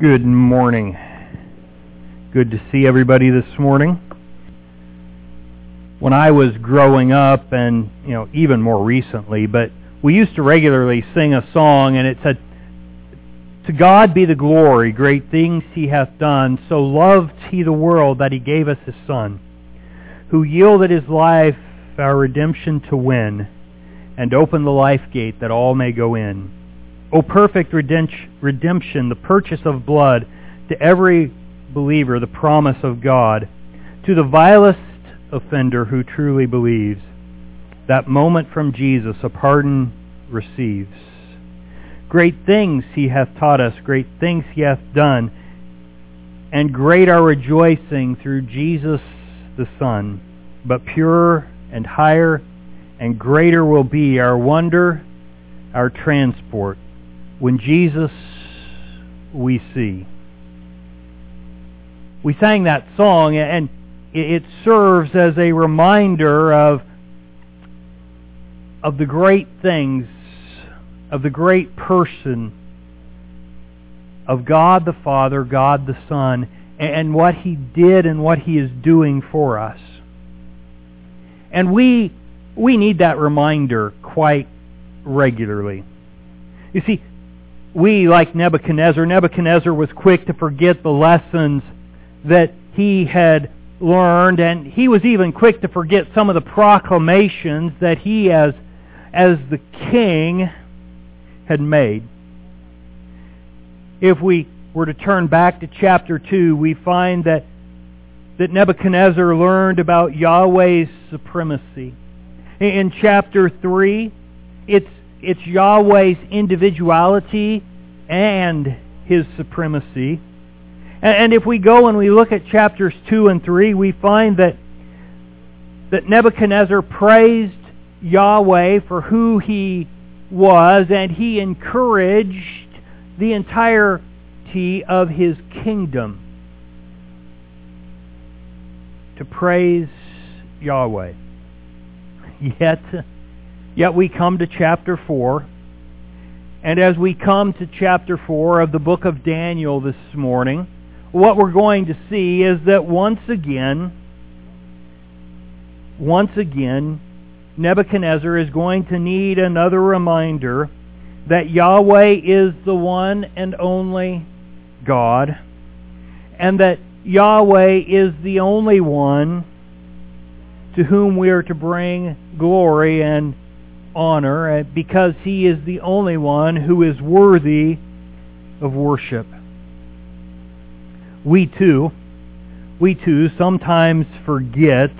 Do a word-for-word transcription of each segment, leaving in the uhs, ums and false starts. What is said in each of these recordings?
Good morning. Good to see everybody this morning. When I was growing up, and you know, even more recently, but we used to regularly sing a song, and it said, "To God be the glory, great things He hath done. So loved He the world that He gave us His Son, who yielded His life our redemption to win, and opened the life gate that all may go in. O perfect redemption, the purchase of blood, to every believer the promise of God, to the vilest offender who truly believes, that moment from Jesus a pardon receives. Great things He hath taught us, great things He hath done, and great our rejoicing through Jesus the Son. But purer and higher and greater will be our wonder, our transport, when Jesus we see." We sang that song, and it serves as a reminder of, of the great things, of the great person of God the Father, God the Son, and what He did and what He is doing for us. And we we need that reminder quite regularly. You see, we, like Nebuchadnezzar, Nebuchadnezzar was quick to forget the lessons that he had learned, and he was even quick to forget some of the proclamations that he, as, as the king, had made. If we were to turn back to chapter two, we find that, that Nebuchadnezzar learned about Yahweh's supremacy. In chapter three, it's It's Yahweh's individuality and His supremacy. And if we go and we look at chapters two and three, we find that, that Nebuchadnezzar praised Yahweh for who He was, and he encouraged the entirety of his kingdom to praise Yahweh. Yet... Yet we come to chapter four, and as we come to chapter four of the book of Daniel this morning, what we're going to see is that once again, once again, Nebuchadnezzar is going to need another reminder that Yahweh is the one and only God, and that Yahweh is the only one to whom we are to bring glory and honor, because He is the only one who is worthy of worship. We too, we too sometimes forget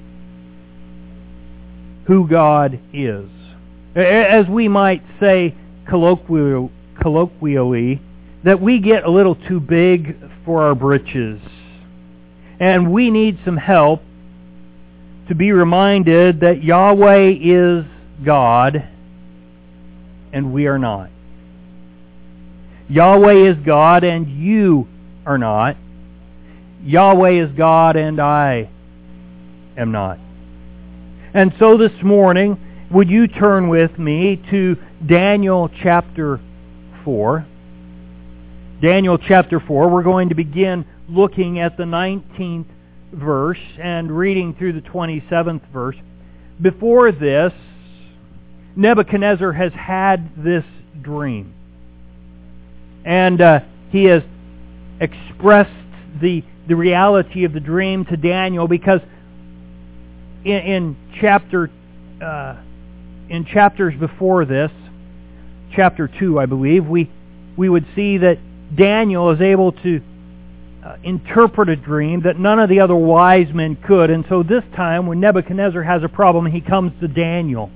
who God is. As we might say colloquial, colloquially, that we get a little too big for our britches. And we need some help to be reminded that Yahweh is God, and we are not. Yahweh is God, and you are not. Yahweh is God, and I am not. And so this morning, would you turn with me to Daniel chapter four? Daniel chapter four, we're going to begin looking at the nineteenth verse and reading through the twenty-seventh verse. Before this, Nebuchadnezzar has had this dream. And uh, he has expressed the, the reality of the dream to Daniel, because in, in chapter uh, in chapters before this, chapter two, I believe, we we would see that Daniel is able to uh, interpret a dream that none of the other wise men could. And so this time, when Nebuchadnezzar has a problem, he comes to Daniel.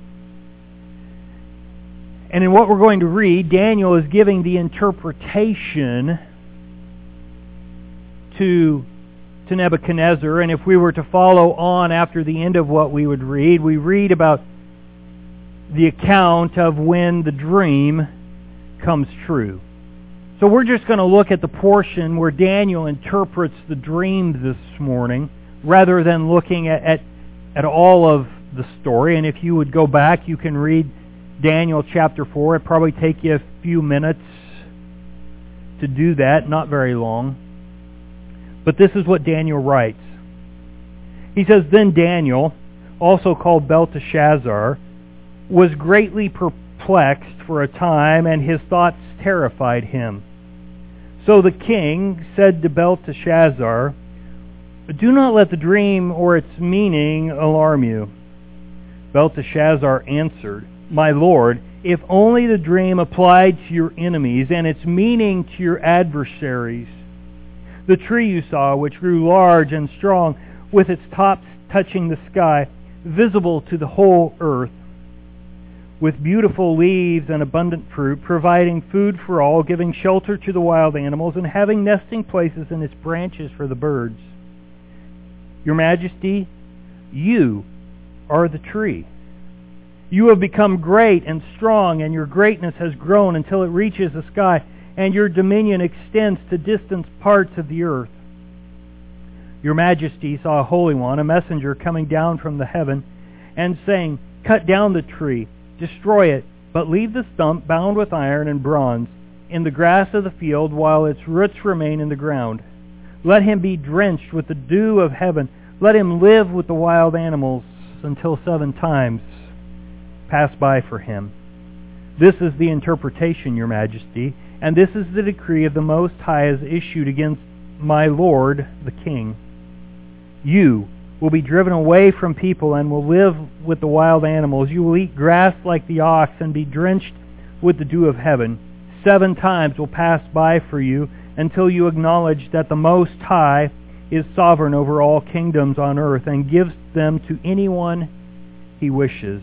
And in what we're going to read, Daniel is giving the interpretation to, to Nebuchadnezzar. And if we were to follow on after the end of what we would read, we read about the account of when the dream comes true. So we're just going to look at the portion where Daniel interprets the dream this morning, rather than looking at, at, at all of the story. And if you would go back, you can read Daniel chapter four. It'd probably take you a few minutes to do that, not very long. But this is what Daniel writes. He says, "Then Daniel, also called Belteshazzar, was greatly perplexed for a time, and his thoughts terrified him. So the king said to Belteshazzar, 'Do not let the dream or its meaning alarm you.' Belteshazzar answered, 'My lord, if only the dream applied to your enemies and its meaning to your adversaries. The tree you saw, which grew large and strong, with its tops touching the sky, visible to the whole earth, with beautiful leaves and abundant fruit, providing food for all, giving shelter to the wild animals, and having nesting places in its branches for the birds. Your Majesty, you are the tree. You have become great and strong, and your greatness has grown until it reaches the sky, and your dominion extends to distant parts of the earth. Your Majesty saw a Holy One, a messenger coming down from the heaven, and saying, 'Cut down the tree, destroy it, but leave the stump bound with iron and bronze in the grass of the field while its roots remain in the ground. Let him be drenched with the dew of heaven. Let him live with the wild animals until seven times pass by for him.' This is the interpretation, Your Majesty, and this is the decree of the Most High as issued against my lord, the king. You will be driven away from people and will live with the wild animals. You will eat grass like the ox and be drenched with the dew of heaven. Seven times will pass by for you until you acknowledge that the Most High is sovereign over all kingdoms on earth and gives them to anyone he wishes.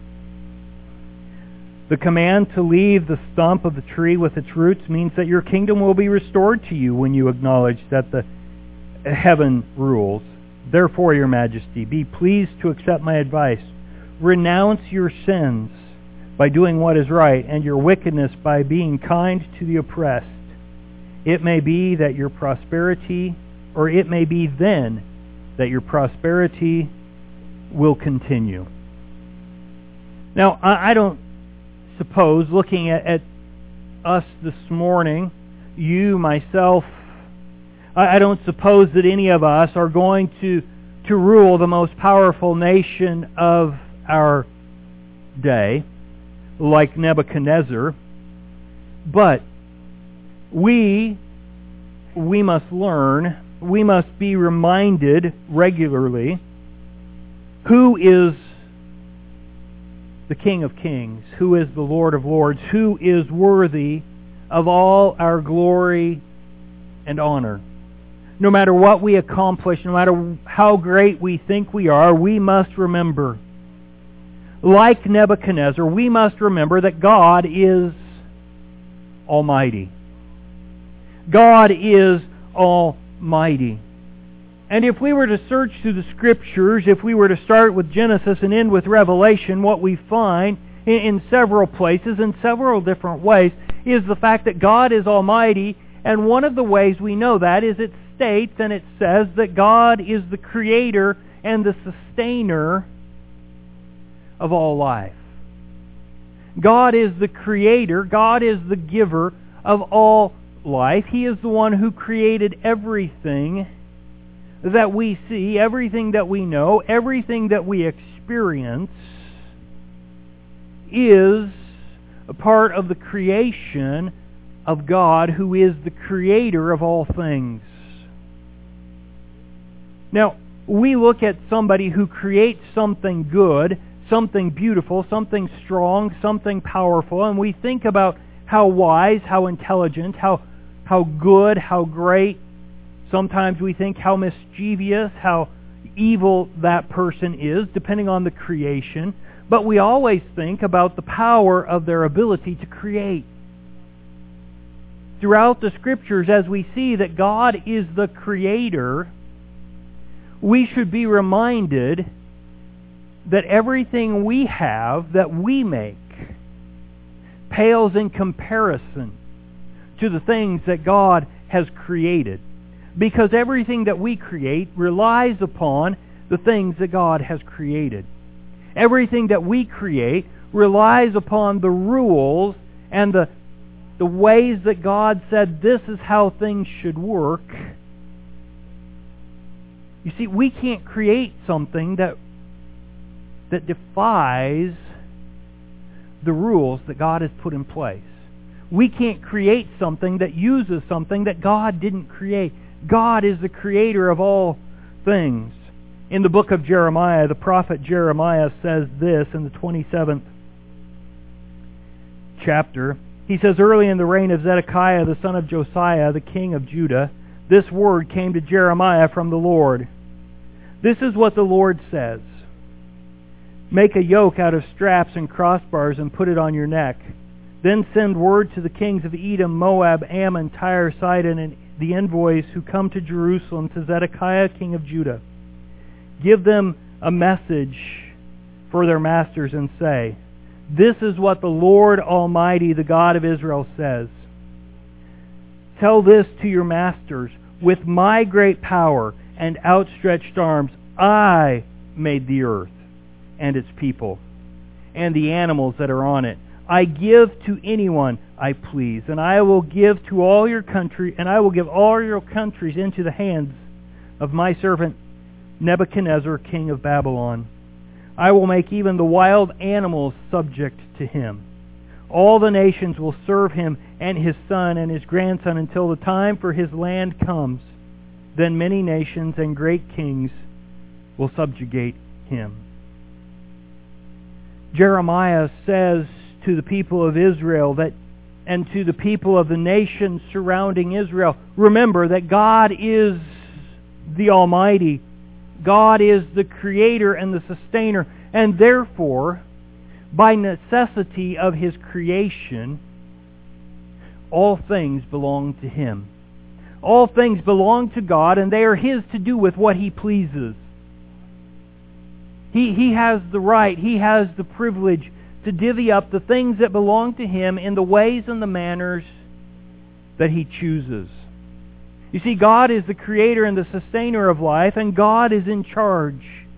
The command to leave the stump of the tree with its roots means that your kingdom will be restored to you when you acknowledge that the heaven rules. Therefore, Your Majesty, be pleased to accept my advice. Renounce your sins by doing what is right, and your wickedness by being kind to the oppressed. It may be that your prosperity, or it may be then that your prosperity will continue." Now, I don't suppose, looking at, at us this morning, you, myself, I, I don't suppose that any of us are going to, to rule the most powerful nation of our day, like Nebuchadnezzar. But we, we must learn, we must be reminded regularly who is the King of Kings, who is the Lord of Lords, who is worthy of all our glory and honor. No matter what we accomplish, no matter how great we think we are, we must remember, like Nebuchadnezzar, we must remember that God is Almighty. God is Almighty. And if we were to search through the Scriptures, if we were to start with Genesis and end with Revelation, what we find in, in several places, in several different ways, is the fact that God is Almighty. And one of the ways we know that is it states and it says that God is the Creator and the Sustainer of all life. God is the Creator. God is the giver of all life. He is the one who created everything that we see, everything that we know, everything that we experience is a part of the creation of God, who is the Creator of all things. Now, we look at somebody who creates something good, something beautiful, something strong, something powerful, and we think about how wise, how intelligent, how, how good, how great. Sometimes we think how mischievous, how evil that person is, depending on the creation. But we always think about the power of their ability to create. Throughout the Scriptures, as we see that God is the Creator, we should be reminded that everything we have, that we make, pales in comparison to the things that God has created. Because everything that we create relies upon the things that God has created. Everything that we create relies upon the rules and the, the ways that God said this is how things should work. You see, we can't create something that that defies the rules that God has put in place. We can't create something that uses something that God didn't create. God is the creator of all things. In the book of Jeremiah, the prophet Jeremiah says this in the twenty-seventh chapter. He says, early in the reign of Zedekiah, the son of Josiah, the king of Judah, this word came to Jeremiah from the Lord. This is what the Lord says. Make a yoke out of straps and crossbars and put it on your neck. Then send word to the kings of Edom, Moab, Ammon, Tyre, Sidon, and the envoys who come to Jerusalem to Zedekiah, king of Judah. Give them a message for their masters and say, this is what the Lord Almighty, the God of Israel, says. Tell this to your masters. With my great power and outstretched arms, I made the earth and its people and the animals that are on it. I give to anyone I please, and I will give to all your country, and I will give all your countries into the hands of my servant Nebuchadnezzar, king of Babylon. I will make even the wild animals subject to him. All the nations will serve him and his son and his grandson until the time for his land comes. Then many nations and great kings will subjugate him. Jeremiah says to the people of Israel that, and to the people of the nations surrounding Israel, remember that God is the Almighty. God is the Creator and the Sustainer, and therefore, by necessity of His creation, all things belong to Him. All things belong to God, and they are His to do with what He pleases. He, he has the right, He has the privilege to divvy up the things that belong to Him in the ways and the manners that He chooses. You see, God is the Creator and the Sustainer of life, and God is in charge.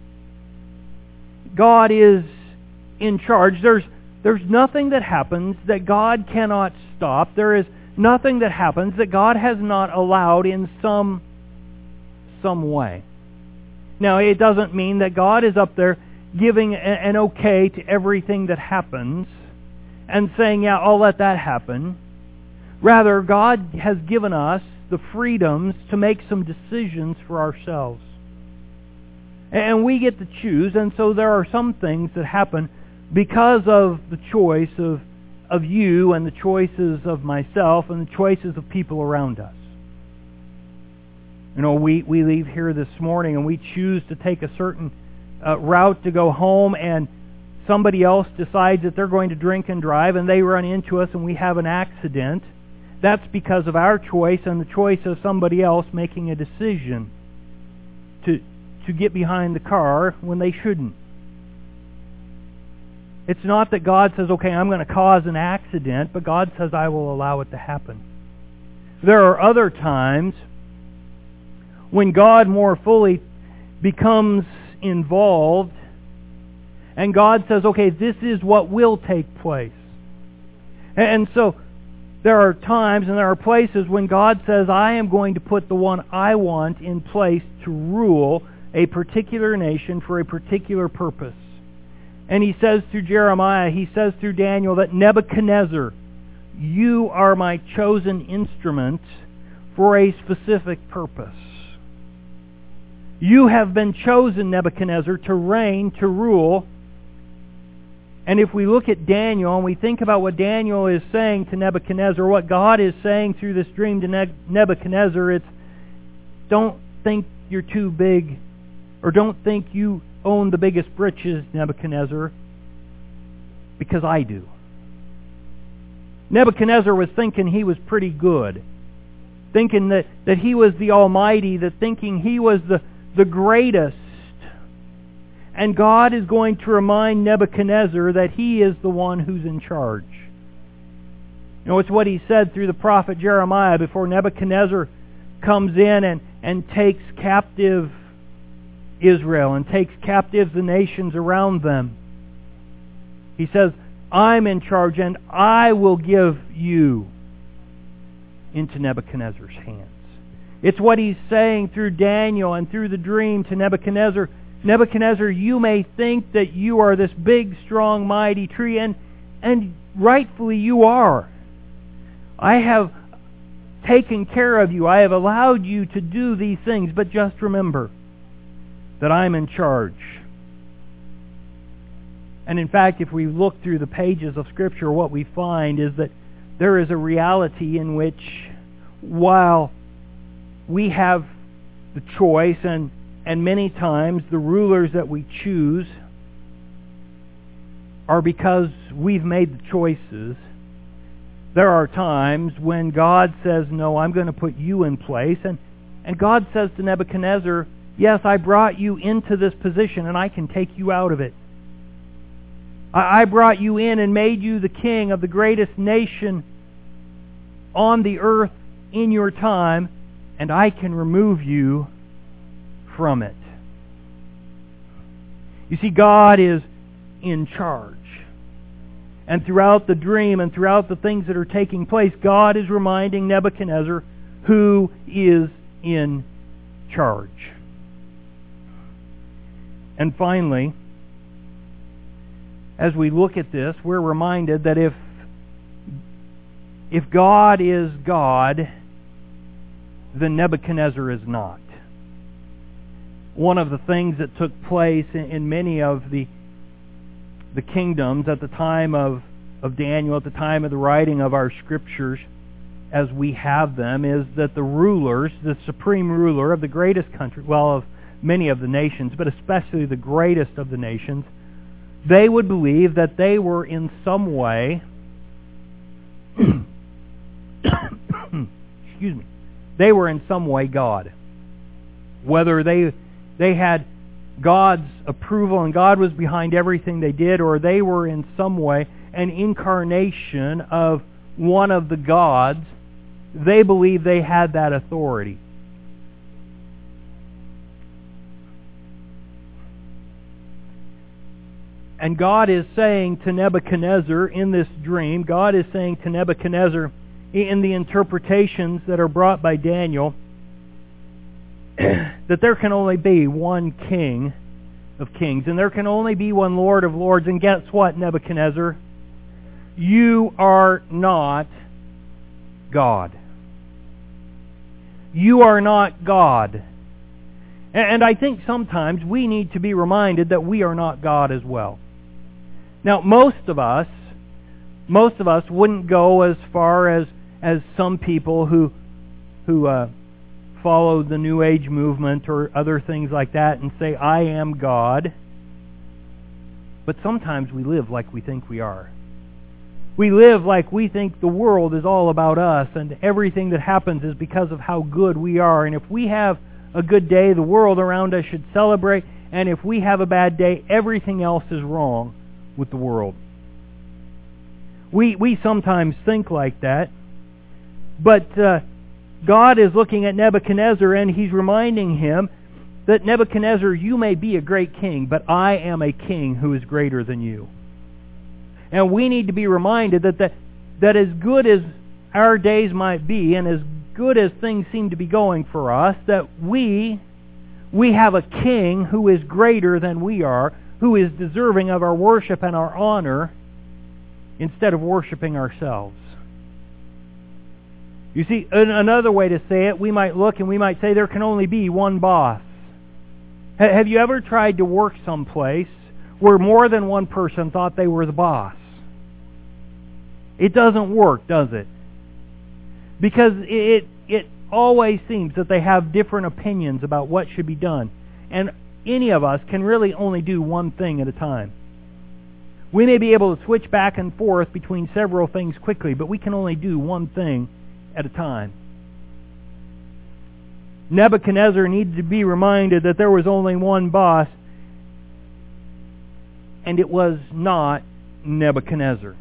God is in charge. There's, there's nothing that happens that God cannot stop. There is nothing that happens that God has not allowed in some, some way. Now, it doesn't mean that God is up there giving an okay to everything that happens and saying, yeah, I'll let that happen. Rather, God has given us the freedoms to make some decisions for ourselves. And we get to choose, and so there are some things that happen because of the choice of, of you and the choices of myself and the choices of people around us. You know, we, we leave here this morning and we choose to take a certain uh, route to go home, and somebody else decides that they're going to drink and drive, and they run into us and we have an accident. That's because of our choice and the choice of somebody else making a decision to to get behind the car when they shouldn't. It's not that God says, okay, I'm going to cause an accident, but God says, I will allow it to happen. There are other times when God more fully becomes involved and God says, okay, this is what will take place. And so there are times and there are places when God says, I am going to put the one I want in place to rule a particular nation for a particular purpose. And He says through Jeremiah, He says through Daniel that Nebuchadnezzar, you are my chosen instrument for a specific purpose. You have been chosen, Nebuchadnezzar, to reign, to rule. And if we look at Daniel and we think about what Daniel is saying to Nebuchadnezzar, what God is saying through this dream to Nebuchadnezzar, it's don't think you're too big, or don't think you own the biggest britches, Nebuchadnezzar, because I do. Nebuchadnezzar was thinking he was pretty good, thinking that, that he was the Almighty, that thinking he was the, the greatest. And God is going to remind Nebuchadnezzar that he is the one who's in charge. You know, it's what he said through the prophet Jeremiah before Nebuchadnezzar comes in and, and takes captive Israel and takes captive the nations around them. He says, I'm in charge and I will give you into Nebuchadnezzar's hands. It's what he's saying through Daniel and through the dream to Nebuchadnezzar. Nebuchadnezzar, you may think that you are this big, strong, mighty tree, and, and rightfully you are. I have taken care of you. I have allowed you to do these things, but just remember that I'm in charge. And in fact, if we look through the pages of Scripture, what we find is that there is a reality in which, while we have the choice, and, and many times the rulers that we choose are because we've made the choices, there are times when God says, no, I'm going to put you in place. And, and God says to Nebuchadnezzar, yes, I brought you into this position and I can take you out of it. I, I brought you in and made you the king of the greatest nation on the earth in your time, and I can remove you from it. You see, God is in charge. And throughout the dream and throughout the things that are taking place, God is reminding Nebuchadnezzar who is in charge. And finally, as we look at this, we're reminded that if if God is God, then Nebuchadnezzar is not. One of the things that took place in, in many of the the kingdoms at the time of, of Daniel, at the time of the writing of our scriptures, as we have them, is that the rulers, the supreme ruler of the greatest country, well, of many of the nations, but especially the greatest of the nations, they would believe that they were in some way, excuse me, they were in some way God. Whether they they had God's approval and God was behind everything they did, or they were in some way an incarnation of one of the gods, they believed they had that authority. And God is saying to Nebuchadnezzar in this dream, God is saying to Nebuchadnezzar in the interpretations that are brought by Daniel, that there can only be one King of kings, and there can only be one Lord of lords. And guess what, Nebuchadnezzar? You are not God. You are not God. And I think sometimes we need to be reminded that we are not God as well. Now, most of us, most of us wouldn't go as far as as some people who who uh, follow the New Age movement or other things like that and say, I am God. But sometimes we live like we think we are. We live like we think the world is all about us and everything that happens is because of how good we are. And if we have a good day, the world around us should celebrate. And if we have a bad day, everything else is wrong with the world. We we sometimes think like that. But uh, God is looking at Nebuchadnezzar and He's reminding him that Nebuchadnezzar, you may be a great king, but I am a king who is greater than you. And we need to be reminded that that, that as good as our days might be and as good as things seem to be going for us, that we we have a king who is greater than we are, who is deserving of our worship and our honor instead of worshiping ourselves. You see, another way to say it, we might look and we might say there can only be one boss. Have you ever tried to work someplace where more than one person thought they were the boss? It doesn't work, does it? Because it it always seems that they have different opinions about what should be done. And any of us can really only do one thing at a time. We may be able to switch back and forth between several things quickly, but we can only do one thing at a time. Nebuchadnezzar needed to be reminded that there was only one boss, and it was not Nebuchadnezzar.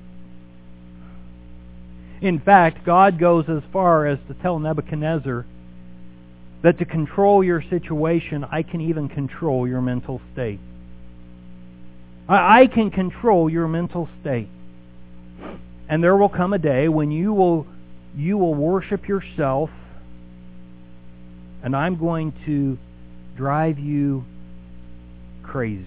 In fact, God goes as far as to tell Nebuchadnezzar that to control your situation, I can even control your mental state. I can control your mental state. And there will come a day when you will you will worship yourself, and I'm going to drive you crazy.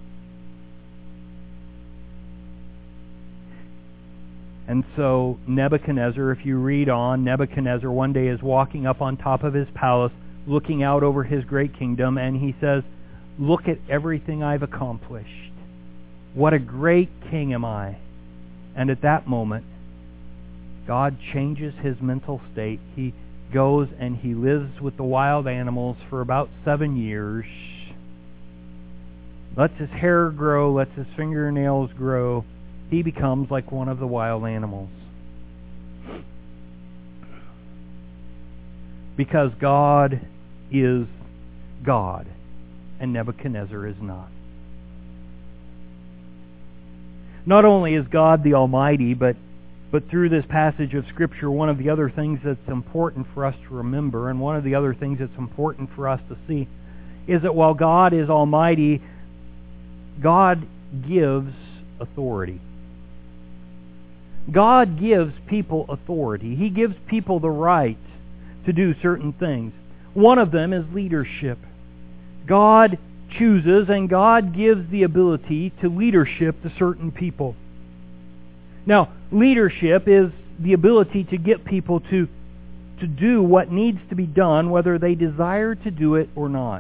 And so Nebuchadnezzar, if you read on, Nebuchadnezzar one day is walking up on top of his palace, looking out over his great kingdom, and he says, look at everything I've accomplished. What a great king am I. And at that moment, God changes his mental state. He goes and he lives with the wild animals for about seven years. Lets his hair grow, lets his fingernails grow. He becomes like one of the wild animals. Because God is God, and Nebuchadnezzar is not. Not only is God the Almighty, but but through this passage of Scripture, one of the other things that's important for us to remember, and one of the other things that's important for us to see, is that while God is Almighty, God gives authority. God gives people authority. He gives people the right to do certain things. One of them is leadership. God chooses and God gives the ability to leadership to certain people. Now, leadership is the ability to get people to, to do what needs to be done, whether they desire to do it or not.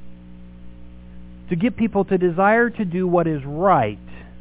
To get people to desire to do what is right.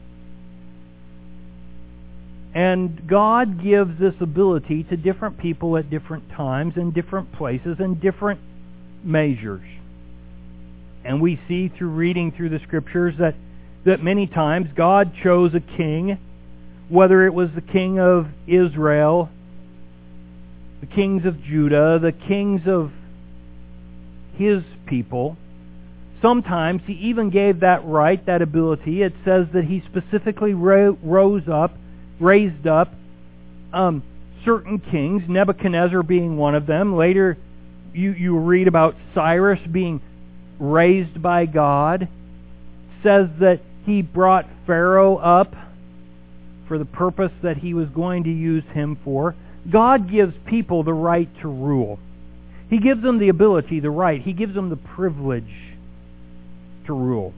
And God gives this ability to different people at different times, in different places, in different measures. And we see through reading through the Scriptures that, that many times God chose a king, whether it was the king of Israel, the kings of Judah, the kings of His people. Sometimes He even gave that right, that ability. It says that He specifically ro- rose up, raised up um, certain kings, Nebuchadnezzar being one of them. Later, you, you read about Cyrus being raised by God. It says that he brought Pharaoh up for the purpose that he was going to use him for. God gives people the right to rule. He gives them the ability, the right. He gives them the privilege to rule.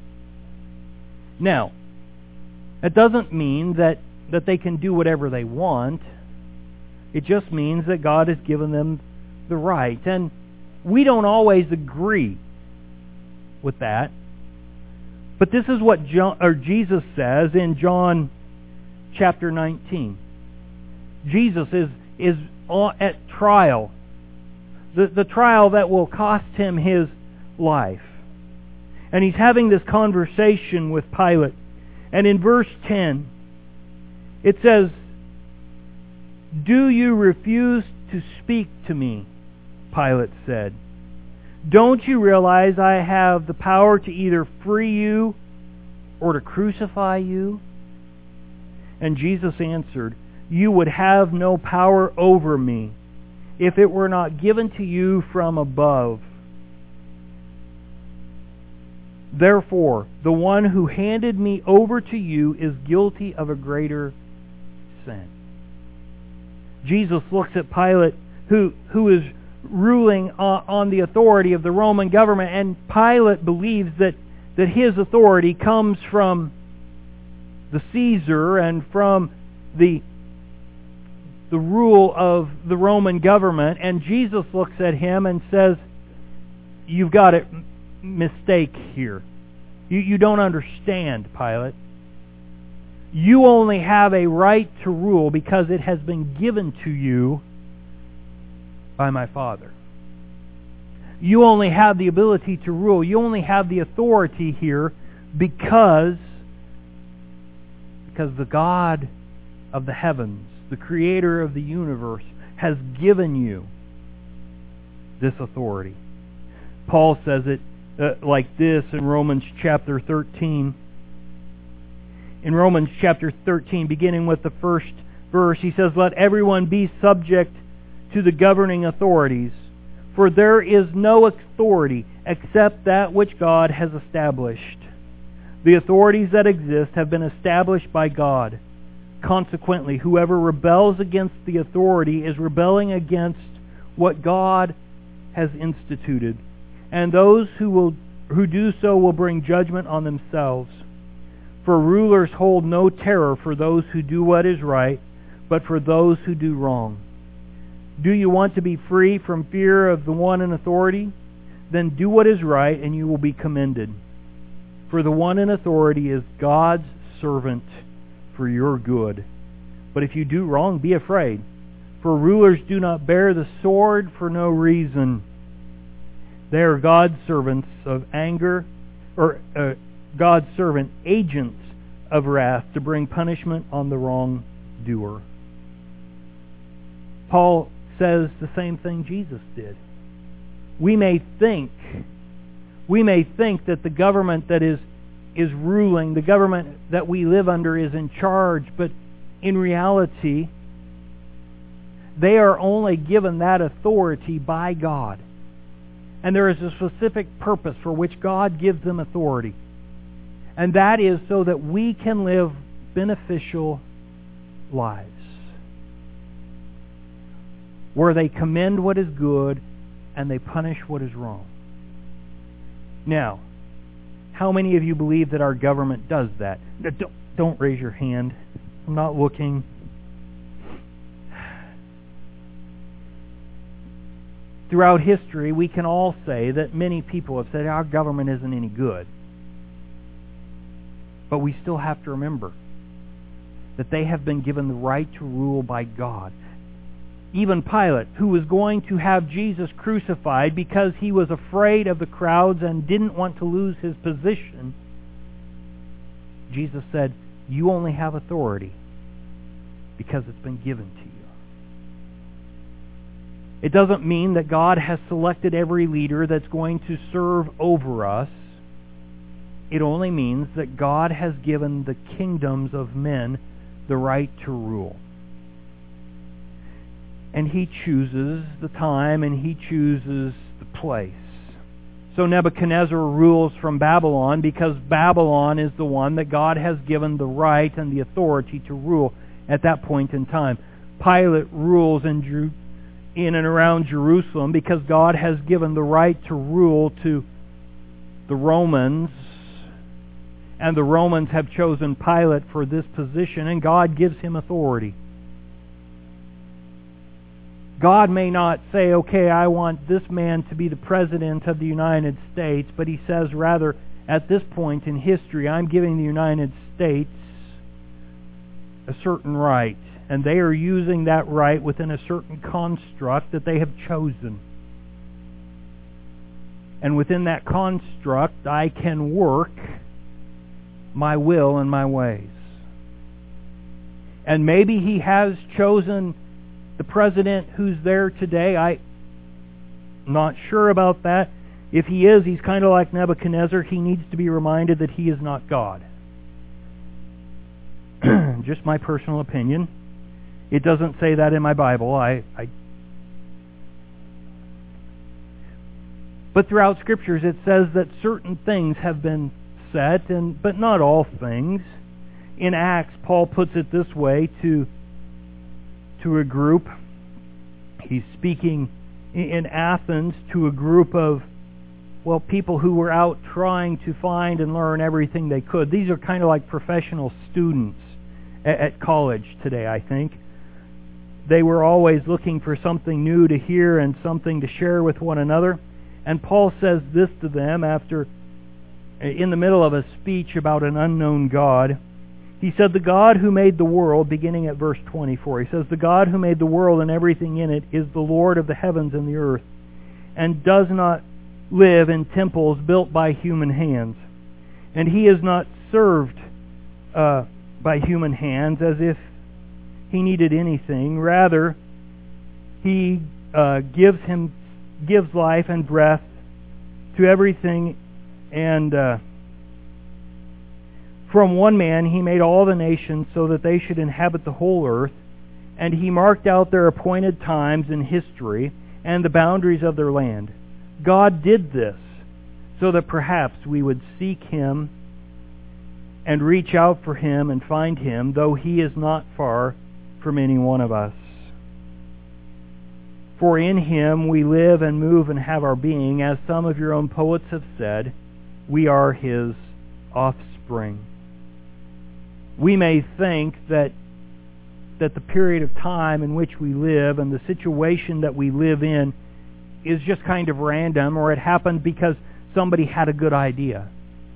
Now, that doesn't mean that, that they can do whatever they want. It just means that God has given them the right. And we don't always agree with that. But this is what John, or Jesus says in John chapter nineteen. Jesus is, is at trial. The, the trial that will cost him his life. And he's having this conversation with Pilate. And in verse ten, it says, "Do you refuse to speak to me?" Pilate said. "Don't you realize I have the power to either free you or to crucify you?" And Jesus answered, "You would have no power over me if it were not given to you from above. Therefore, the one who handed me over to you is guilty of a greater sin." Jesus looks at Pilate, who who is ruling on, on the authority of the Roman government, and Pilate believes that, that his authority comes from the Caesar and from the the rule of the Roman government. And Jesus looks at him and says, "You've got it mistake here. You, you don't understand, Pilate. You only have a right to rule because it has been given to you by my Father. You only have the ability to rule. You only have the authority here because, because the God of the heavens, the Creator of the universe, has given you this authority." Paul says it uh, like this in Romans chapter thirteen. In Romans chapter thirteen, beginning with the first verse, he says, "Let everyone be subject to the governing authorities, for there is no authority except that which God has established. The authorities that exist have been established by God. Consequently, whoever rebels against the authority is rebelling against what God has instituted. And those who will who do so will bring judgment on themselves. For rulers hold no terror for those who do what is right, but for those who do wrong. Do you want to be free from fear of the one in authority? Then do what is right, and you will be commended. For the one in authority is God's servant for your good. But if you do wrong, be afraid. For rulers do not bear the sword for no reason. They are God's servants of anger, or uh, God's servant agents of wrath to bring punishment on the wrongdoer. Paul says the same thing Jesus did. We may think, we may think that the government that is is ruling, the government that we live under is in charge, but in reality, they are only given that authority by God. And there is a specific purpose for which God gives them authority. And that is so that we can live beneficial lives, where they commend what is good and they punish what is wrong. Now, how many of you believe that our government does that? Don't, don't raise your hand. I'm not looking. Throughout history, we can all say that many people have said our government isn't any good. But we still have to remember that they have been given the right to rule by God. Even Pilate, who was going to have Jesus crucified because he was afraid of the crowds and didn't want to lose his position, Jesus said, "You only have authority because it's been given to you." It doesn't mean that God has selected every leader that's going to serve over us. It only means that God has given the kingdoms of men the right to rule. And He chooses the time and He chooses the place. So Nebuchadnezzar rules from Babylon because Babylon is the one that God has given the right and the authority to rule at that point in time. Pilate rules in Jerusalem, in and around Jerusalem, because God has given the right to rule to the Romans, and the Romans have chosen Pilate for this position, and God gives him authority. God may not say, okay, I want this man to be the President of the United States, but He says rather, at this point in history, I'm giving the United States a certain right. And they are using that right within a certain construct that they have chosen. And within that construct, I can work my will and my ways. And maybe He has chosen the president who's there today. I'm not sure about that. If he is, he's kind of like Nebuchadnezzar. He needs to be reminded that he is not God. Just my personal opinion. It doesn't say that in my Bible. I, I But throughout Scriptures it says that certain things have been set, and but not all things. In Acts, Paul puts it this way to, to a group. He's speaking in Athens to a group of, well, people who were out trying to find and learn everything they could. These are kind of like professional students at, at college today, I think. They were always looking for something new to hear and something to share with one another. And Paul says this to them after, in the middle of a speech about an unknown God. He said, "The God who made the world," beginning at verse twenty-four, he says, "The God who made the world and everything in it is the Lord of the heavens and the earth, and does not live in temples built by human hands. And He is not served uh, by human hands as if He needed anything. Rather, He uh, gives him gives life and breath to everything, and uh, from one man He made all the nations so that they should inhabit the whole earth, and He marked out their appointed times in history and the boundaries of their land. God did this so that perhaps we would seek Him and reach out for Him and find Him, though He is not far from any one of us. For in Him we live and move and have our being, as some of your own poets have said, we are His offspring. We may think that that the period of time in which we live and the situation that we live in is just kind of random, or it happened because somebody had a good idea.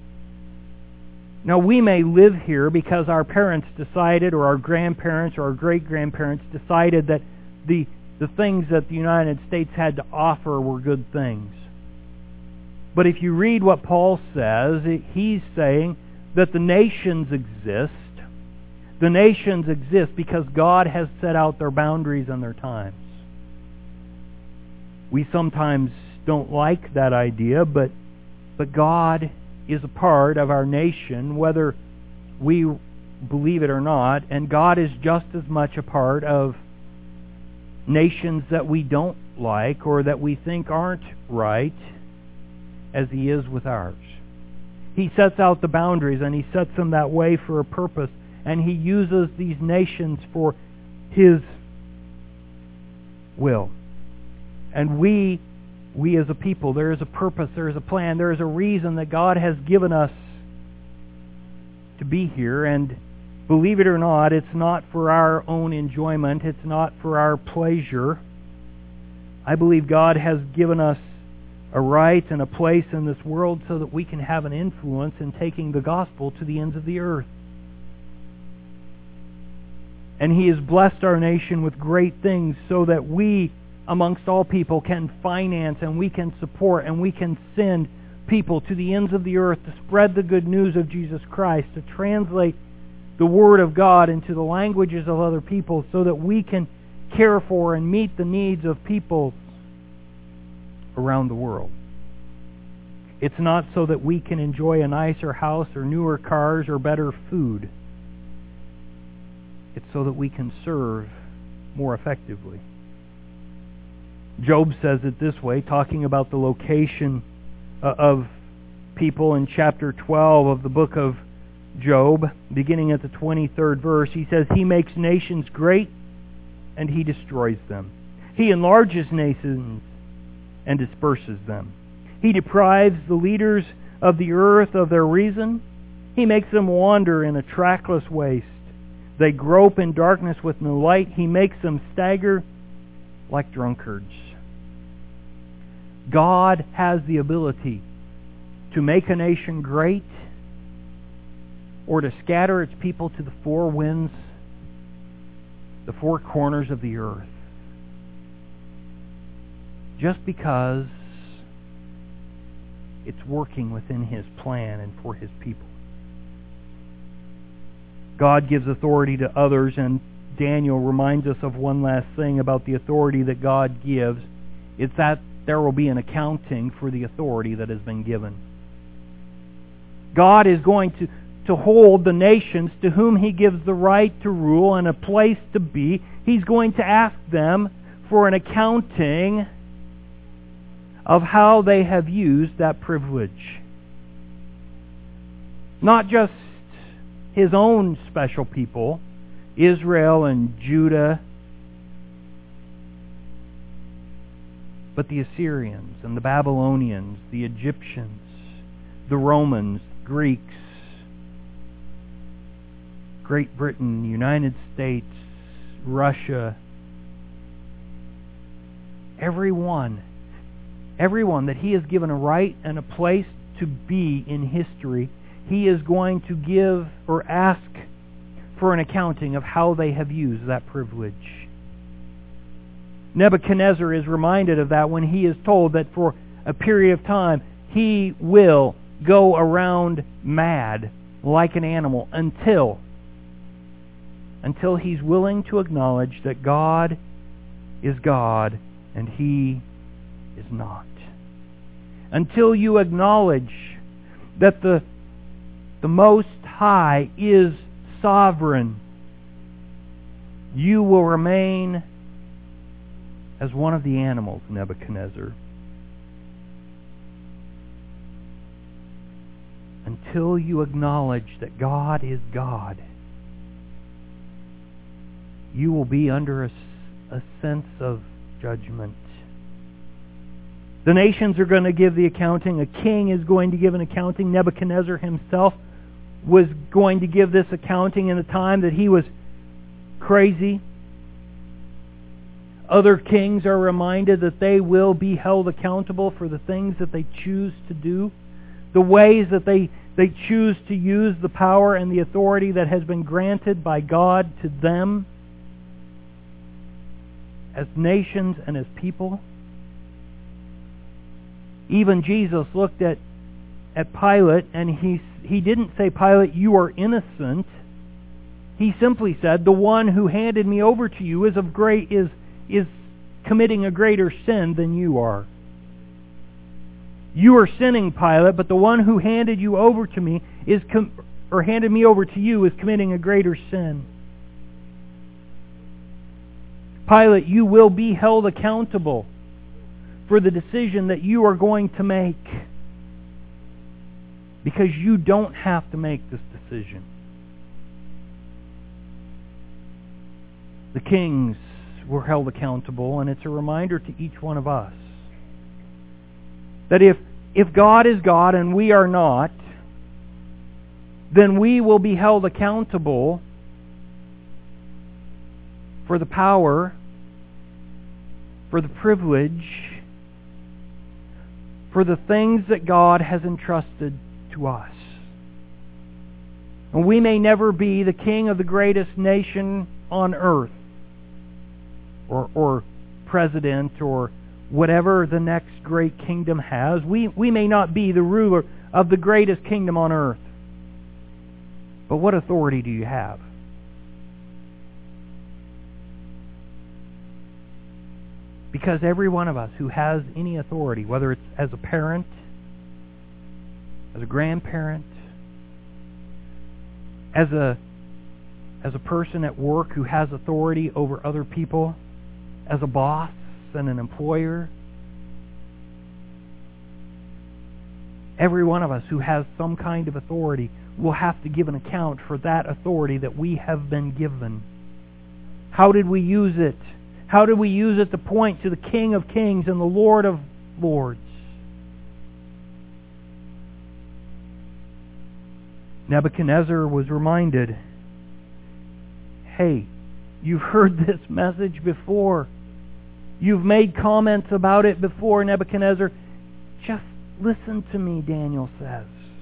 Now, we may live here because our parents decided, or our grandparents or our great-grandparents decided that the, the things that the United States had to offer were good things. But if you read what Paul says, he's saying that the nations exist. The nations exist because God has set out their boundaries and their times. We sometimes don't like that idea, but but God is a part of our nation, whether we believe it or not, and God is just as much a part of nations that we don't like or that we think aren't right as He is with ours. He sets out the boundaries, and He sets them that way for a purpose, and He uses these nations for His will. And we, we as a people, there is a purpose, there is a plan, there is a reason that God has given us to be here. And believe it or not, it's not for our own enjoyment, it's not for our pleasure. I believe God has given us a right and a place in this world so that we can have an influence in taking the gospel to the ends of the earth. And He has blessed our nation with great things so that we, amongst all people, can finance and we can support and we can send people to the ends of the earth to spread the good news of Jesus Christ, to translate the Word of God into the languages of other people so that we can care for and meet the needs of people around the world. It's not so that we can enjoy a nicer house or newer cars or better food. It's so that we can serve more effectively. Job says it this way, talking about the location of people in chapter twelve of the book of Job, beginning at the twenty-third verse. He says, He makes nations great, and He destroys them. He enlarges nations and disperses them. He deprives the leaders of the earth of their reason. He makes them wander in a trackless waste. They grope in darkness with no light. He makes them stagger like drunkards. God has the ability to make a nation great or to scatter its people to the four winds, the four corners of the earth. Just because it's working within His plan and for His people. God gives authority to others, and Daniel reminds us of one last thing about the authority that God gives. It's that there will be an accounting for the authority that has been given. God is going to, to hold the nations to whom He gives the right to rule and a place to be. He's going to ask them for an accounting of how they have used that privilege. Not just His own special people, Israel and Judah, but the Assyrians and the Babylonians, the Egyptians, the Romans, Greeks, Great Britain, United States, Russia, everyone, everyone that He has given a right and a place to be in history, He is going to give or ask for an accounting of how they have used that privilege. Nebuchadnezzar is reminded of that when he is told that for a period of time he will go around mad like an animal until until he's willing to acknowledge that God is God and He is not. Until you acknowledge that the the Most High is sovereign, you will remain as one of the animals, Nebuchadnezzar, until you acknowledge that God is God, you will be under a, a sense of judgment. The nations are going to give the accounting. A king is going to give an accounting. Nebuchadnezzar himself was going to give this accounting in a time that he was crazy. Other kings are reminded that they will be held accountable for the things that they choose to do, the ways that they, they choose to use the power and the authority that has been granted by God to them as nations and as people. Even Jesus looked at, at Pilate and he, he didn't say, Pilate, you are innocent. He simply said, the one who handed me over to you is of great is is committing a greater sin than you are. You are sinning, Pilate, but the one who handed you over to me is com- or handed me over to you is committing a greater sin. Pilate, you will be held accountable for the decision that you are going to make, because you don't have to make this decision. The kings were held accountable, and it's a reminder to each one of us that if if God is God and we are not, then we will be held accountable for the power, for the privilege, for the things that God has entrusted to us. And we may never be the king of the greatest nation on earth, or, or president, or whatever the next great kingdom has. We, we may not be the ruler of the greatest kingdom on earth. But what authority do you have? Because every one of us who has any authority, whether it's as a parent, as a grandparent, as a as a person at work who has authority over other people, as a boss and an employer, every one of us who has some kind of authority will have to give an account for that authority that we have been given. How did we use it? How did we use it to point to the King of Kings and the Lord of Lords? Nebuchadnezzar was reminded, hey, you've heard this message before. You've made comments about it before, Nebuchadnezzar. Just listen to me, Daniel says.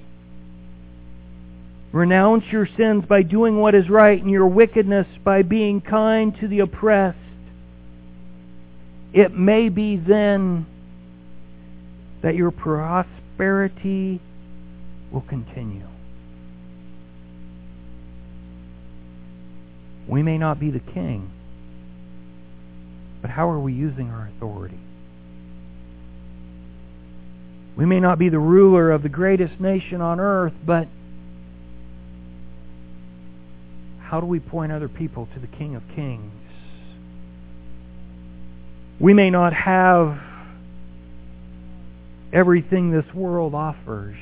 Renounce your sins by doing what is right, and your wickedness by being kind to the oppressed. It may be then that your prosperity will continue. We may not be the king, but how are we using our authority? We may not be the ruler of the greatest nation on earth, but how do we point other people to the King of Kings? We may not have everything this world offers,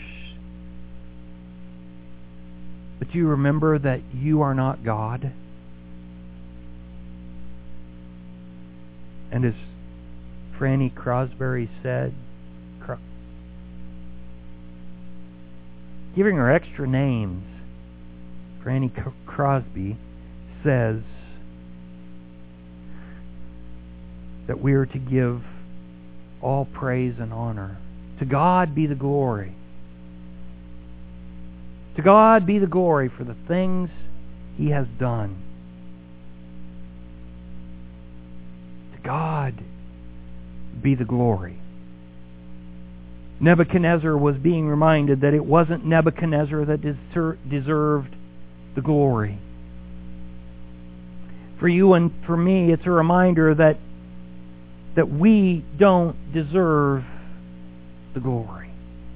but do you remember that you are not God? And as Franny Crosby said, Cro- giving her extra names, Franny Crosby says that we are to give all praise and honor. To God be the glory. To God be the glory for the things He has done. God be the glory. Nebuchadnezzar was being reminded that it wasn't Nebuchadnezzar that deser- deserved the glory. For you and for me, it's a reminder that that we don't deserve the glory.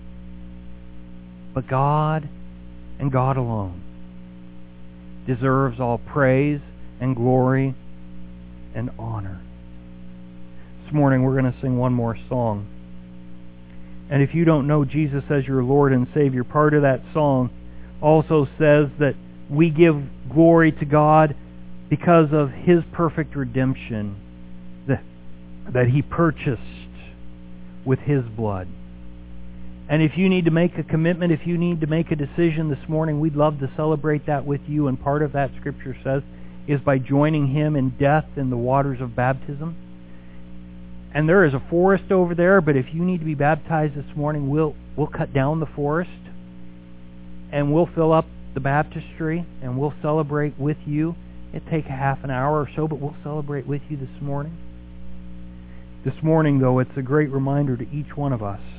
But God and God alone deserves all praise and glory and honor. This morning we're going to sing one more song. And if you don't know Jesus as your Lord and Savior, part of that song also says that we give glory to God because of His perfect redemption that, that He purchased with His blood. And if you need to make a commitment, if you need to make a decision this morning, we'd love to celebrate that with you. And part of that, Scripture says, is by joining Him in death in the waters of baptism. And there is a forest over there, but if you need to be baptized this morning, we'll we'll cut down the forest, and we'll fill up the baptistry, and we'll celebrate with you. It'll take a half an hour or so, but we'll celebrate with you this morning. This morning, though, it's a great reminder to each one of us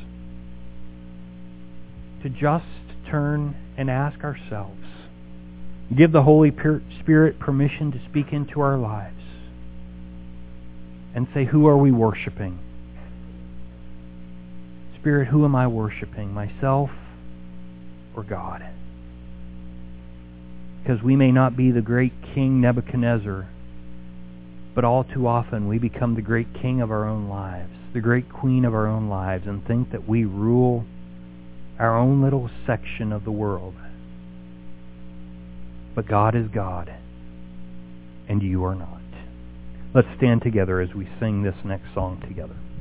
to just turn and ask ourselves, give the Holy Spirit permission to speak into our lives, and say, who are we worshiping? Spirit, who am I worshiping? Myself or God? Because we may not be the great King Nebuchadnezzar, but all too often we become the great king of our own lives, the great queen of our own lives, and think that we rule our own little section of the world. But God is God, and you are not. Let's stand together as we sing this next song together.